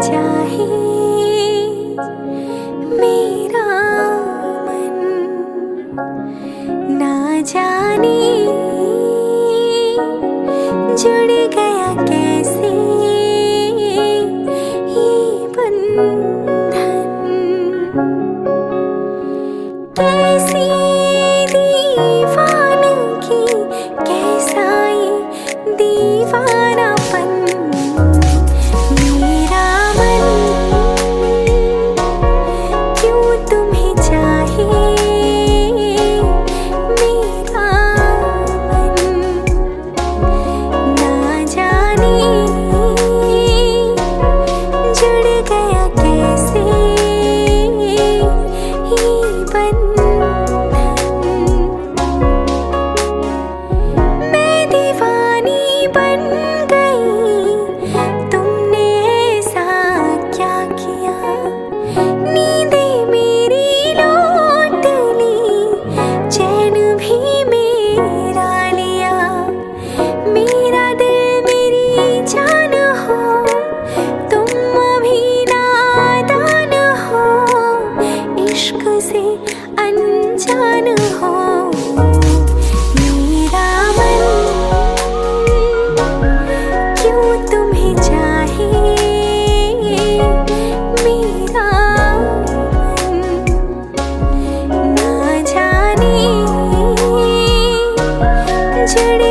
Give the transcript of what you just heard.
चाहे मेरा मन, ना जाने जुड़ गया कैसे ये बंधन। कैसी दीवानगी, कैसा ये दीवानापन, मेरा मन क्यों तुम्हें चाहे, मेरा मन ना जाने जुड़ गया कैसे ये बंधन। मैं दीवानी बन गई, तुमने ऐसा क्या किया, नींदें मेरी लौट ली, चैन भी मेरा लिया। मेरा दिल मेरी जान हो, तुम अभी नादान हो, इश्क से अनजान हो। मेरा मन क्यों तुम्हें चाहे, मेरा मन ना जाने जुड़